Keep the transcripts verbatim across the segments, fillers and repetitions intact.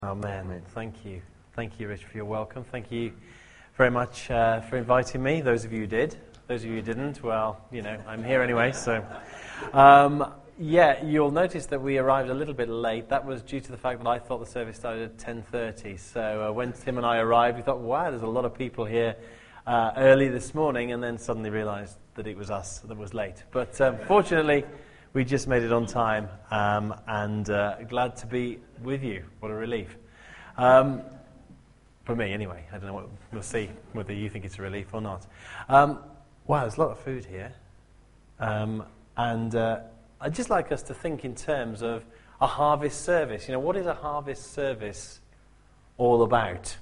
Amen. Thank you. Thank you, Rich, for your welcome. Thank you very much uh, for inviting me. Those of you who did. Those of you who didn't, well, you know, I'm here anyway. So, um, yeah, you'll notice that we arrived a little bit late. That was due to the fact that I thought the service started at ten thirty. So uh, when Tim and I arrived, we thought, wow, there's a lot of people here uh, early this morning, and then suddenly realized that it was us that was late. But um, fortunately, we just made it on time, um, and uh, glad to be with you. What a relief. Um, for me, anyway. I don't know. What, we'll see whether you think it's a relief or not. Um, wow, there's a lot of food here. Um, and uh, I'd just like us to think in terms of a harvest service. You know, what is a harvest service all about?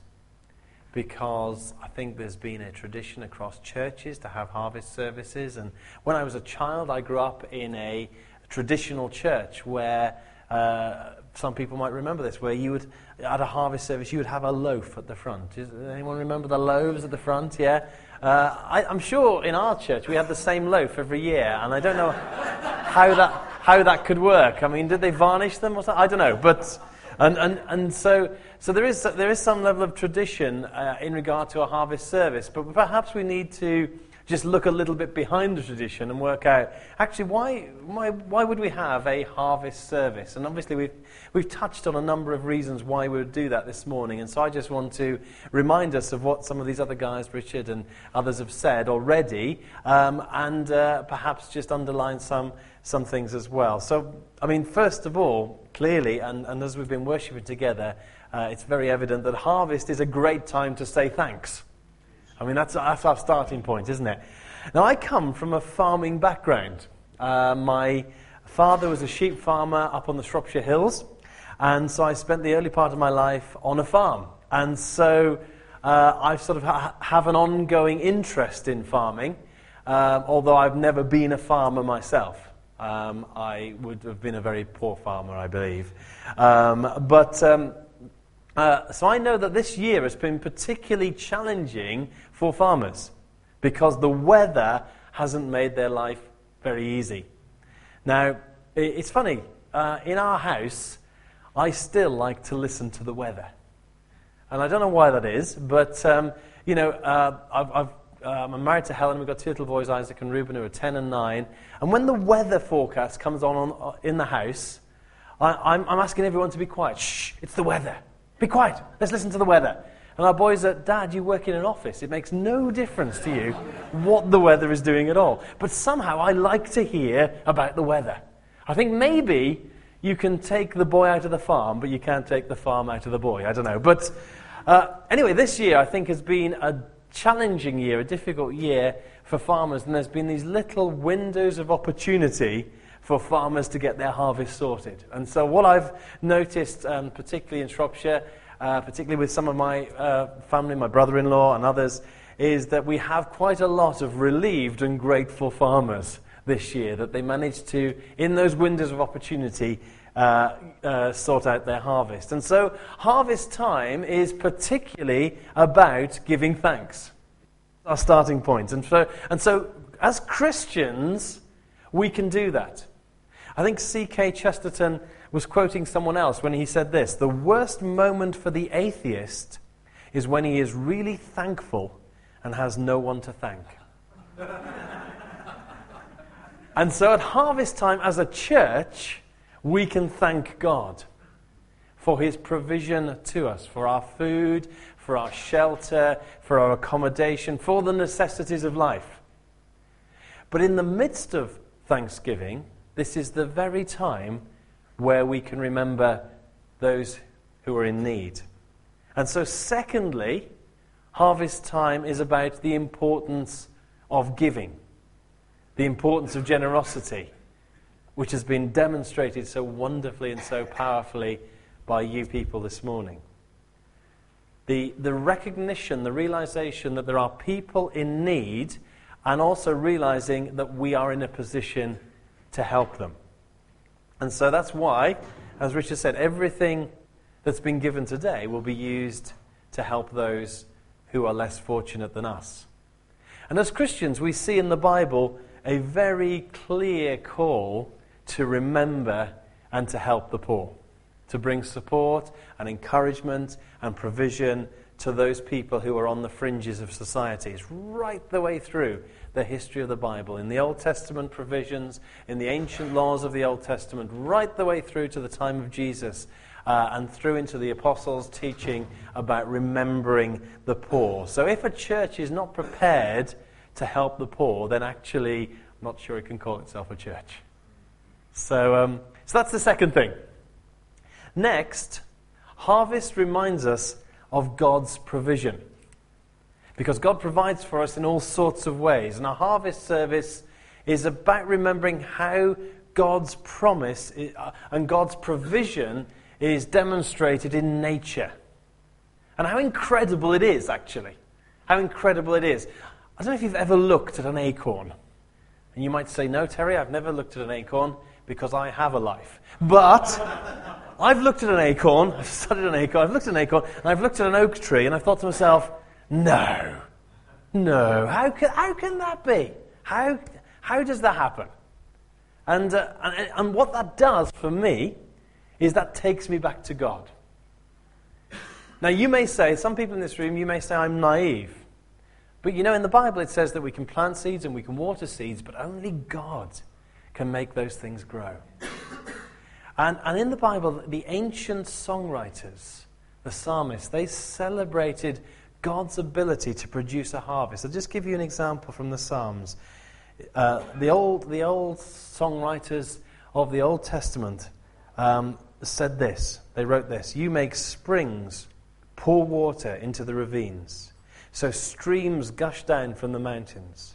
Because I think there's been a tradition across churches to have harvest services. And when I was a child, I grew up in a traditional church where uh, some people might remember this, where you would, at a harvest service, you would have a loaf at the front. Does anyone remember the loaves at the front? Yeah. Uh, I, I'm sure in our church we had the same loaf every year, and I don't know how that how that could work. I mean, did they varnish them or something? I don't know, but. And and and so so there is there is some level of tradition uh, in regard to a harvest service, but perhaps we need to just look a little bit behind the tradition and work out actually why why why would we have a harvest service? And obviously we've we've touched on a number of reasons why we would do that this morning, and so I just want to remind us of what some of these other guys, Richard and others, have said already, um, and uh, perhaps just underline some some things as well. So, I mean, first of all, clearly, and, and as we've been worshipping together, uh, it's very evident that harvest is a great time to say thanks. I mean, that's, that's our starting point, isn't it? Now, I come from a farming background. Uh, my father was a sheep farmer up on the Shropshire Hills, and so I spent the early part of my life on a farm. And so uh, I sort of ha- have an ongoing interest in farming, uh, although I've never been a farmer myself. Um, I would have been a very poor farmer, I believe. Um, but um, uh, so I know that this year has been particularly challenging for farmers because the weather hasn't made their life very easy. Now, it's funny. Uh, in our house, I still like to listen to the weather. And I don't know why that is, but, um, you know, uh, I've... I've Um, I'm married to Helen. We've got two little boys, Isaac and Reuben, who are ten and nine. And when the weather forecast comes on, on in the house, I, I'm, I'm asking everyone to be quiet. Shh, it's the weather. Be quiet. Let's listen to the weather. And our boys are, Dad, you work in an office. It makes no difference to you what the weather is doing at all. But somehow I like to hear about the weather. I think maybe you can take the boy out of the farm, but you can't take the farm out of the boy. I don't know. But uh, anyway, this year I think has been a challenging year, a difficult year for farmers, and there's been these little windows of opportunity for farmers to get their harvest sorted. And so what I've noticed, um, particularly in Shropshire, uh, particularly with some of my uh, family, my brother-in-law and others, is that we have quite a lot of relieved and grateful farmers this year, that they managed to, in those windows of opportunity, Uh, uh, sort out their harvest. And so harvest time is particularly about giving thanks. Our starting point. And so, and so as Christians, we can do that. I think C K Chesterton was quoting someone else when he said this: the worst moment for the atheist is when he is really thankful and has no one to thank. And so at harvest time as a church, we can thank God for his provision to us, for our food, for our shelter, for our accommodation, for the necessities of life. But in the midst of Thanksgiving, this is the very time where we can remember those who are in need. And so secondly, harvest time is about the importance of giving, the importance of generosity, which has been demonstrated so wonderfully and so powerfully by you people this morning. The, the recognition, the realization that there are people in need, and also realizing that we are in a position to help them. And so that's why, as Richard said, everything that's been given today will be used to help those who are less fortunate than us. And as Christians, we see in the Bible a very clear call to remember and to help the poor. to bring support and encouragement and provision to those people who are on the fringes of society. It's right the way through the history of the Bible, in the Old Testament provisions, in the ancient laws of the Old Testament, right the way through to the time of Jesus, uh, and through into the apostles' teaching about remembering the poor. So if a church is not prepared to help the poor, then actually, I'm not sure it can call itself a church. So, um, so that's the second thing. Next, harvest reminds us of God's provision. Because God provides for us in all sorts of ways. And our harvest service is about remembering how God's promise and God's provision is demonstrated in nature. And how incredible it is, actually. How incredible it is. I don't know if you've ever looked at an acorn. And you might say, no, Terry, I've never looked at an acorn because I have a life. But I've looked at an acorn, I've studied an acorn, I've looked at an acorn, and I've looked at an oak tree, and I've thought to myself, no, no, how can, how can that be? How, how does that happen? And, uh, and, and what that does for me is that takes me back to God. Now you may say, some people in this room, you may say I'm naive. But you know, in the Bible it says that we can plant seeds and we can water seeds, but only God can make those things grow. And, and in the Bible, the ancient songwriters, the psalmists, they celebrated God's ability to produce a harvest. I'll just give you an example from the Psalms. Uh, the old the old songwriters of the Old Testament um, said this. They wrote this: "You make springs pour water into the ravines, so streams gush down from the mountains.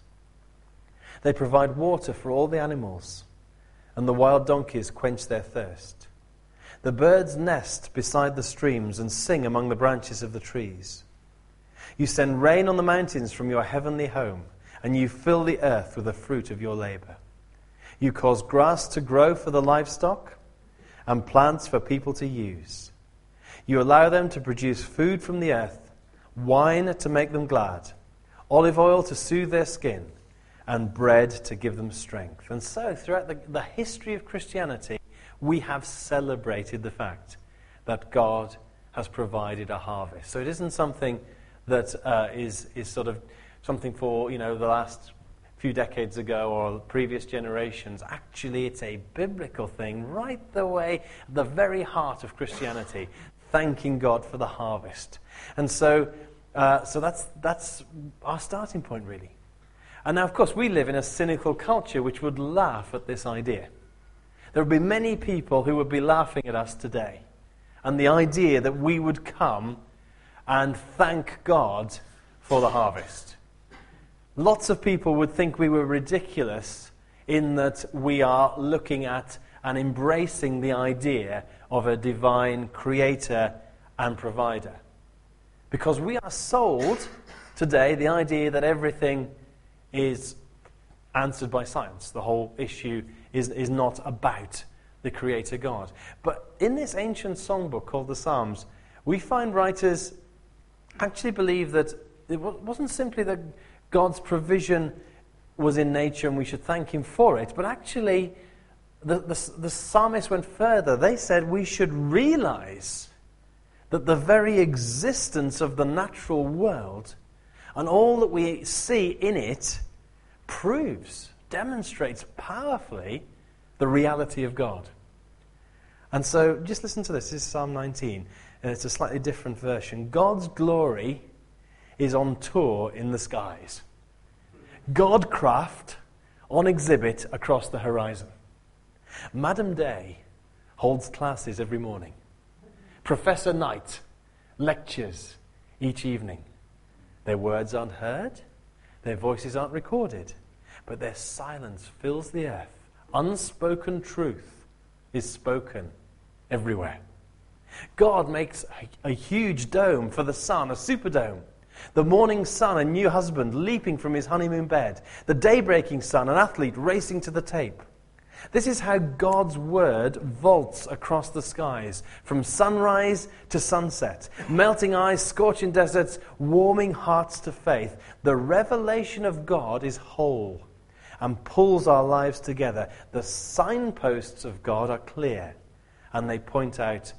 They provide water for all the animals, and the wild donkeys quench their thirst. The birds nest beside the streams and sing among the branches of the trees. You send rain on the mountains from your heavenly home, and you fill the earth with the fruit of your labor. You cause grass to grow for the livestock and plants for people to use. You allow them to produce food from the earth, wine to make them glad, olive oil to soothe their skin, and bread to give them strength." And so, throughout the, the history of Christianity, we have celebrated the fact that God has provided a harvest. So it isn't something that uh, is is sort of something for, you know, the last few decades ago or previous generations. Actually, it's a biblical thing right the way, the very heart of Christianity, thanking God for the harvest. And so, uh, so that's that's our starting point, really. And now, of course, we live in a cynical culture which would laugh at this idea. There would be many people who would be laughing at us today. And the idea that we would come and thank God for the harvest. Lots of people would think we were ridiculous in that we are looking at and embracing the idea of a divine creator and provider. Because we are sold today the idea that everything is answered by science. The whole issue is, is not about the Creator God. But in this ancient songbook called the Psalms, we find writers actually believe that it wasn't simply that God's provision was in nature and we should thank Him for it, but actually the, the, the psalmist went further. They said we should realize that the very existence of the natural world and all that we see in it proves, demonstrates powerfully the reality of God. And so, just listen to this. This is Psalm nineteen, and it's a slightly different version. God's glory is on tour in the skies. Godcraft on exhibit across the horizon. Madam Day holds classes every morning. Professor Knight lectures each evening. Their words aren't heard, their voices aren't recorded, but their silence fills the earth. Unspoken truth is spoken everywhere. God makes a, a huge dome for the sun, a superdome. The morning sun, a new husband leaping from his honeymoon bed. The daybreaking sun, an athlete racing to the tape. This is how God's word vaults across the skies, from sunrise to sunset. Melting ice, scorching deserts, warming hearts to faith. The revelation of God is whole and pulls our lives together. The signposts of God are clear, and they point out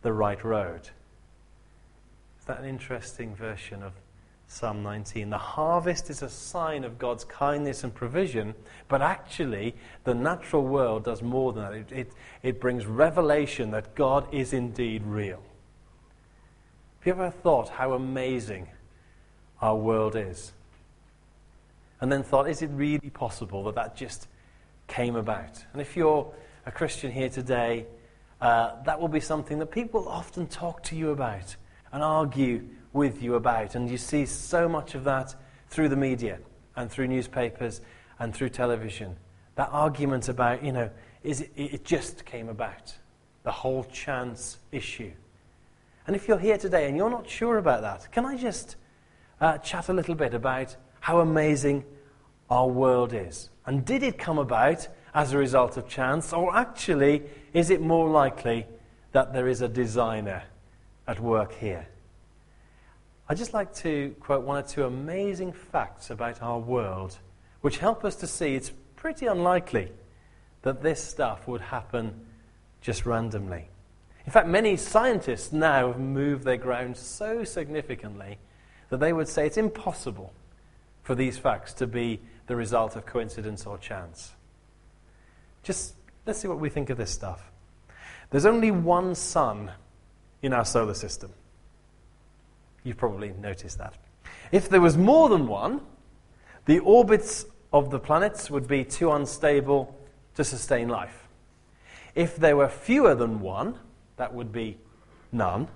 the right road. Is that an interesting version of Psalm nineteen? The harvest is a sign of God's kindness and provision, but actually the natural world does more than that. It, it, it brings revelation that God is indeed real. Have you ever thought how amazing our world is? And then thought, is it really possible that that just came about? And if you're a Christian here today, uh, that will be something that people often talk to you about and argue with you about. And you see so much of that through the media and through newspapers and through television. That argument about, you know, is it, it just came about. The whole chance issue. And if you're here today and you're not sure about that, can I just uh, chat a little bit about how amazing our world is? And did it come about as a result of chance, or actually is it more likely that there is a designer at work here? I'd just like to quote one or two amazing facts about our world which help us to see it's pretty unlikely that this stuff would happen just randomly. In fact, many scientists now have moved their ground so significantly that they would say it's impossible for these facts to be the result of coincidence or chance. Just let's see what we think of this stuff. There's only one sun in our solar system. You've probably noticed that. If there was more than one, the orbits of the planets would be too unstable to sustain life. If there were fewer than one, that would be none,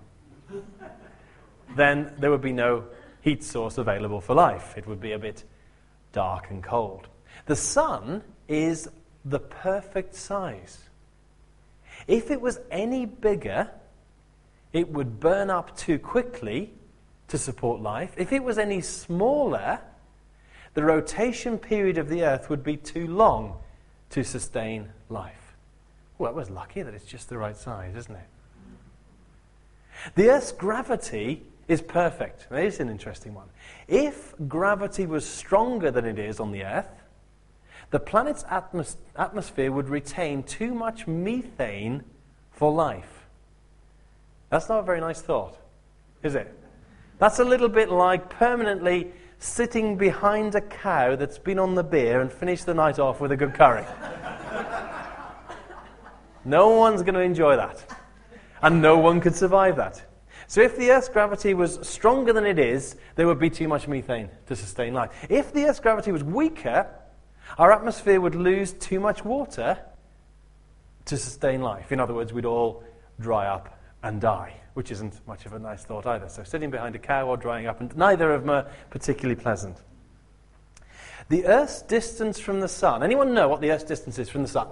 then there would be no heat source available for life. It would be a bit dark and cold. The sun is the perfect size. If it was any bigger, it would burn up too quickly to support life. If it was any smaller, the rotation period of the Earth would be too long to sustain life. Well, it was lucky that it's just the right size, isn't it? The Earth's gravity is perfect. That is an interesting one. If gravity was stronger than it is on the Earth, the planet's atmos- atmosphere would retain too much methane for life. That's not a very nice thought, is it? That's a little bit like permanently sitting behind a cow that's been on the beer and finished the night off with a good curry. No one's going to enjoy that. And no one could survive that. So if the Earth's gravity was stronger than it is, there would be too much methane to sustain life. If the Earth's gravity was weaker, our atmosphere would lose too much water to sustain life. In other words, we'd all dry up and die, which isn't much of a nice thought either. So sitting behind a cow or drying up, and neither of them are particularly pleasant. The Earth's distance from the sun. Anyone know what the Earth's distance is from the sun?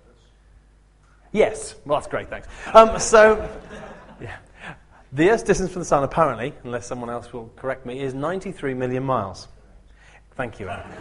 Yes. Well, that's great, thanks. Um, so, yeah. The Earth's distance from the sun, apparently, unless someone else will correct me, is ninety-three million miles. Thank you, Anne.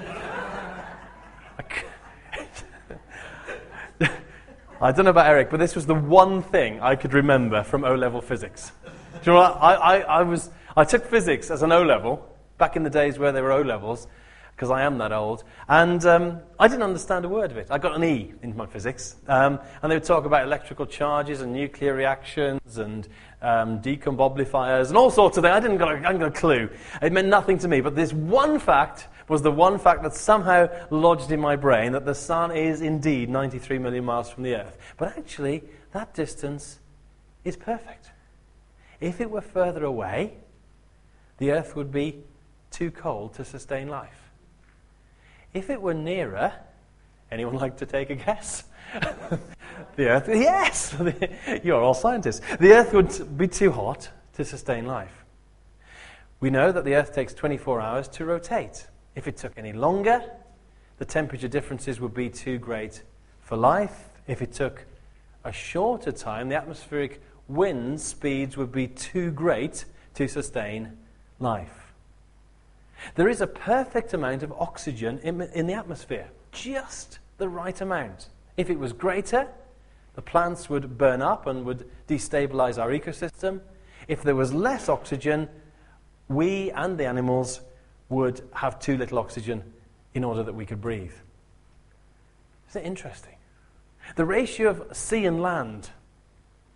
I don't know about Eric, but this was the one thing I could remember from O-level physics. Do you know what? I, I, I, was, I took physics as an O-level, back in the days where there were O-levels, because I am that old, and um, I didn't understand a word of it. I got an E in my physics, um, and they would talk about electrical charges and nuclear reactions and um, decomboblifiers and all sorts of things. I didn't got a, I didn't got a clue. It meant nothing to me, but this one fact was the one fact that somehow lodged in my brain, that the sun is indeed ninety-three million miles from the Earth. But actually, that distance is perfect. If it were further away, the Earth would be too cold to sustain life. If it were nearer, anyone like to take a guess? The Earth, yes! You're all scientists. The Earth would be too hot to sustain life. We know that the Earth takes twenty-four hours to rotate. If it took any longer, the temperature differences would be too great for life. If it took a shorter time, the atmospheric wind speeds would be too great to sustain life. There is a perfect amount of oxygen in, in the atmosphere, just the right amount. If it was greater, the plants would burn up and would destabilize our ecosystem. If there was less oxygen, we and the animals would have too little oxygen in order that we could breathe. Isn't it interesting? The ratio of sea and land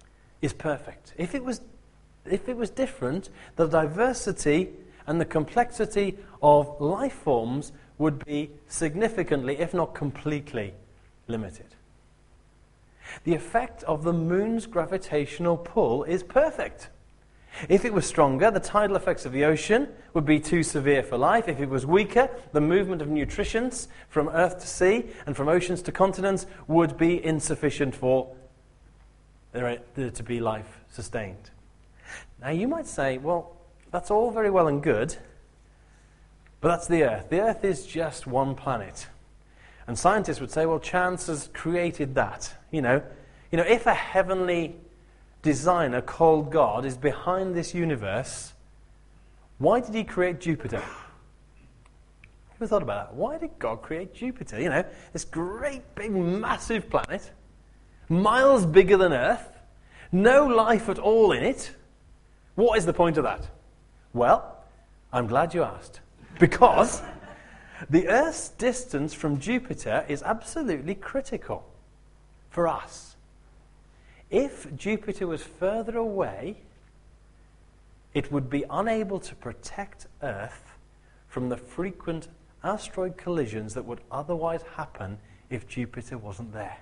is perfect. If it was, if it was different, the diversity and the complexity of life forms would be significantly, if not completely, limited. The effect of the moon's gravitational pull is perfect. If it was stronger, the tidal effects of the ocean would be too severe for life. If it was weaker, the movement of nutrients from earth to sea and from oceans to continents would be insufficient for there to be life sustained. Now you might say, well, that's all very well and good, but that's the Earth. The Earth is just one planet. And scientists would say, well, chance has created that. You know, you know, if a heavenly designer called God is behind this universe, why did he create Jupiter? Who thought about that? Why did God create Jupiter? You know, this great big massive planet, miles bigger than Earth, no life at all in it. What is the point of that? Well, I'm glad you asked. Because the Earth's distance from Jupiter is absolutely critical for us. If Jupiter was further away, it would be unable to protect Earth from the frequent asteroid collisions that would otherwise happen if Jupiter wasn't there.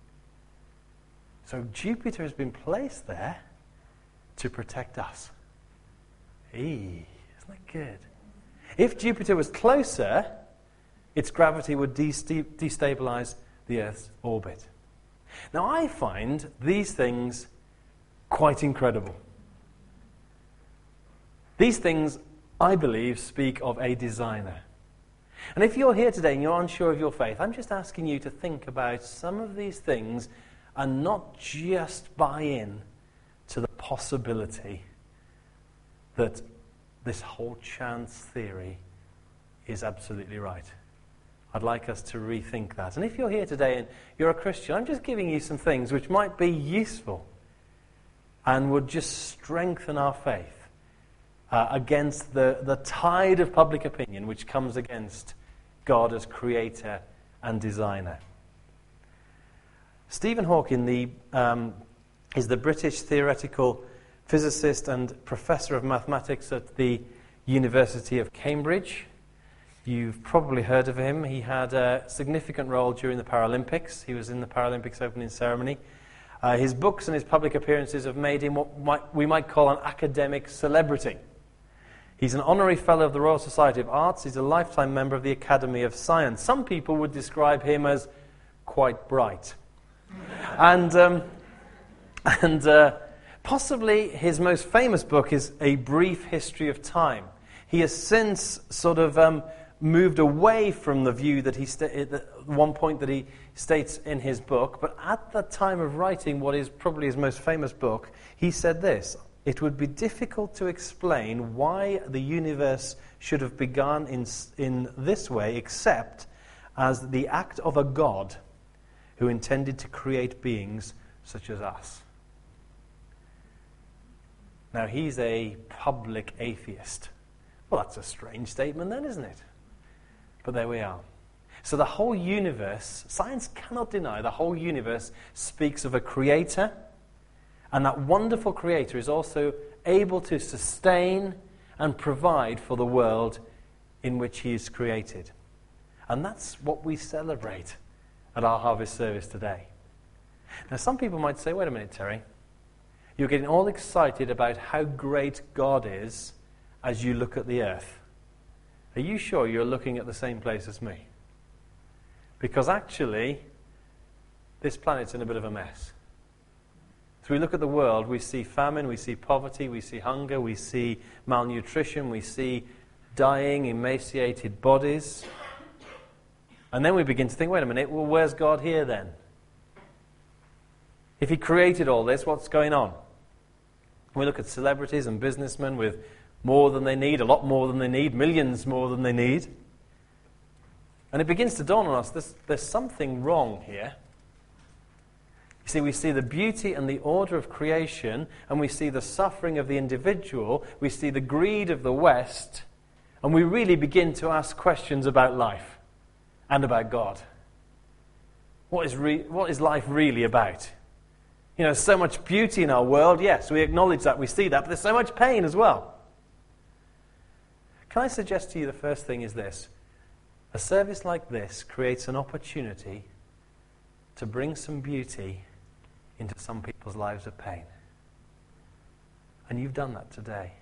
So Jupiter has been placed there to protect us. Eee, isn't that good? If Jupiter was closer, its gravity would destabilize the Earth's orbit. Now, I find these things quite incredible. These things, I believe, speak of a designer. And if you're here today and you're unsure of your faith, I'm just asking you to think about some of these things and not just buy in to the possibility that this whole chance theory is absolutely right. I'd like us to rethink that. And if you're here today and you're a Christian, I'm just giving you some things which might be useful and would just strengthen our faith uh, against the, the tide of public opinion which comes against God as creator and designer. Stephen Hawking the, um, is the British theoretical physicist and professor of mathematics at the University of Cambridge. You've probably heard of him. He had a significant role during the Paralympics. He was in the Paralympics opening ceremony. Uh, his books and his public appearances have made him what might, we might call an academic celebrity. He's an honorary fellow of the Royal Society of Arts. He's a lifetime member of the Academy of Science. Some people would describe him as quite bright. and um, and uh, possibly his most famous book is A Brief History of Time. He has since sort of um, moved away from the view that he sta- at one point that he states in his book, but at the time of writing what is probably his most famous book, he said this: it would be difficult to explain why the universe should have begun in, in this way, except as the act of a God who intended to create beings such as us. Now, he's a public atheist. Well, that's a strange statement then, isn't it? But there we are. So the whole universe, science cannot deny, the whole universe speaks of a creator, and that wonderful creator is also able to sustain and provide for the world in which he is created. And that's what we celebrate at our harvest service today. Now, some people might say, wait a minute, Terry, you're getting all excited about how great God is as you look at the earth. Are you sure you're looking at the same place as me? Because actually, this planet's in a bit of a mess. So we look at the world, we see famine, we see poverty, we see hunger, we see malnutrition, we see dying, emaciated bodies. And then we begin to think, wait a minute, well, where's God here then? If he created all this, what's going on? We look at celebrities and businessmen with more than they need, a lot more than they need, millions more than they need. And it begins to dawn on us, there's, there's something wrong here. You see, we see the beauty and the order of creation, and we see the suffering of the individual, we see the greed of the West, and we really begin to ask questions about life and about God. What is, re- what is life really about? You know, so much beauty in our world, yes, we acknowledge that, we see that, but there's so much pain as well. Can I suggest to you the first thing is this? A service like this creates an opportunity to bring some beauty into some people's lives of pain. And you've done that today.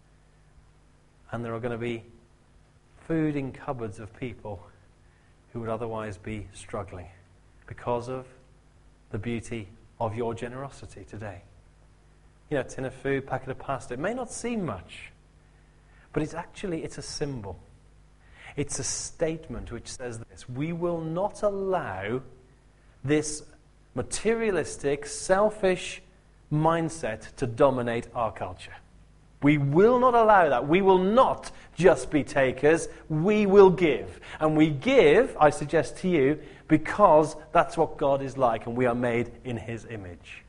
And there are going to be food in cupboards of people who would otherwise be struggling because of the beauty of your generosity today. You know, a tin of food, packet of pasta, it may not seem much, but it's actually, it's a symbol. It's a statement which says this: we will not allow this materialistic, selfish mindset to dominate our culture. We will not allow that. We will not just be takers. We will give. And we give, I suggest to you, because that's what God is like, and we are made in his image.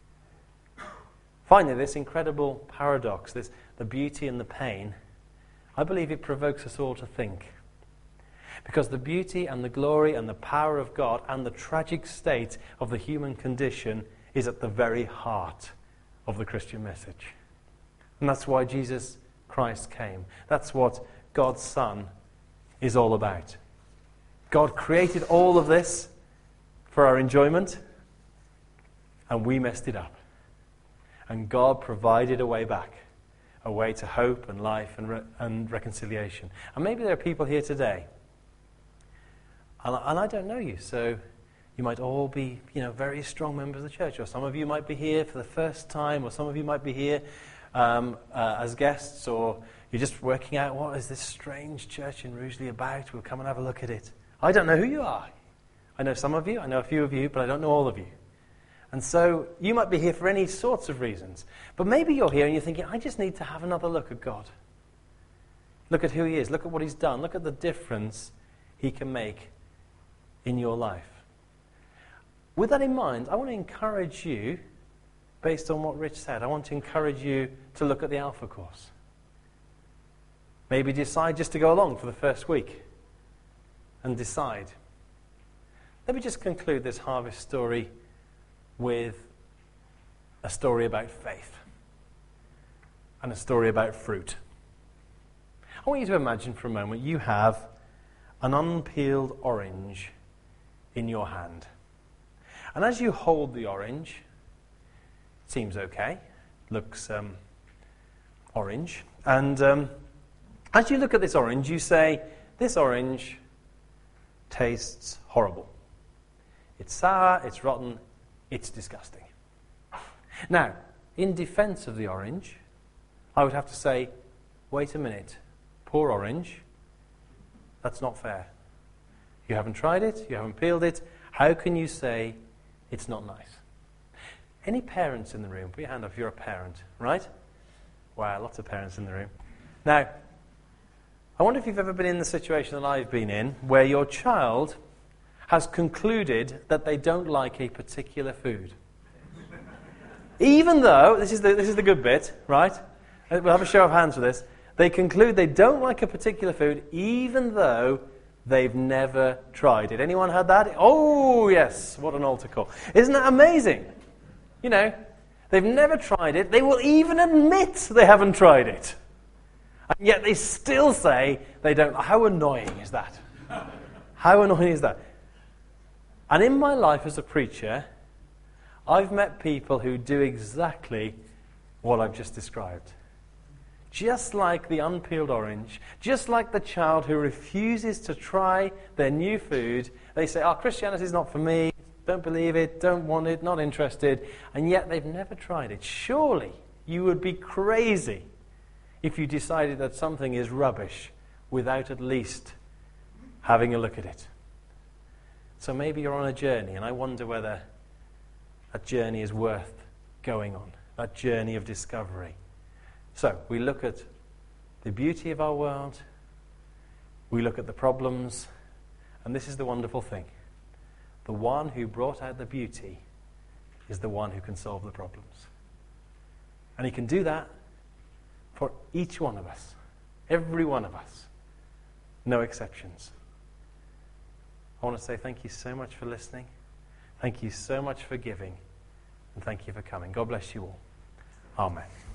Finally, this incredible paradox, this the beauty and the pain, I believe it provokes us all to think. Because the beauty and the glory and the power of God and the tragic state of the human condition is at the very heart of the Christian message. And that's why Jesus Christ came. That's what God's Son is all about. God created all of this for our enjoyment, and we messed it up. And God provided a way back, a way to hope and life and, re- and reconciliation. And maybe there are people here today, and I, and I don't know you, so you might all be, you know, very strong members of the church, or some of you might be here for the first time, or some of you might be here um, uh, as guests, or you're just working out, what is this strange church in Rugeley about? We'll come and have a look at it. I don't know who you are. I know some of you, I know a few of you, but I don't know all of you. And so you might be here for any sorts of reasons. But maybe you're here and you're thinking, I just need to have another look at God. Look at who he is. Look at what he's done. Look at the difference he can make in your life. With that in mind, I want to encourage you, based on what Rich said, I want to encourage you to look at the Alpha course. Maybe decide just to go along for the first week and decide. Let me just conclude this harvest story with a story about faith and a story about fruit. I want you to imagine for a moment you have an unpeeled orange in your hand. And as you hold the orange, it seems okay, looks um, orange. And um, as you look at this orange, you say, this orange tastes horrible. It's sour, it's rotten, it's disgusting. Now, in defense of the orange, I would have to say, wait a minute, poor orange, that's not fair. You haven't tried it, you haven't peeled it, how can you say it's not nice? Any parents in the room? Put your hand up if you're a parent, right? Wow, lots of parents in the room. Now, I wonder if you've ever been in the situation that I've been in, where your child has concluded that they don't like a particular food. Even though, this is the this is the good bit, right? We'll have a show of hands for this. They conclude they don't like a particular food, even though they've never tried it. Anyone had that? Oh, yes. What an altar call. Isn't that amazing? You know, they've never tried it. They will even admit they haven't tried it. And yet they still say they don't. How annoying is that? How annoying is that? And in my life as a preacher, I've met people who do exactly what I've just described. Just like the unpeeled orange, just like the child who refuses to try their new food, they say, oh, Christianity is not for me, don't believe it, don't want it, not interested, and yet they've never tried it. Surely you would be crazy if you decided that something is rubbish without at least having a look at it. So maybe you're on a journey, and I wonder whether that journey is worth going on, that journey of discovery. So we look at the beauty of our world, we look at the problems, and this is the wonderful thing. The one who brought out the beauty is the one who can solve the problems. And he can do that for each one of us, every one of us, no exceptions. I want to say thank you so much for listening. Thank you so much for giving. And thank you for coming. God bless you all. Amen.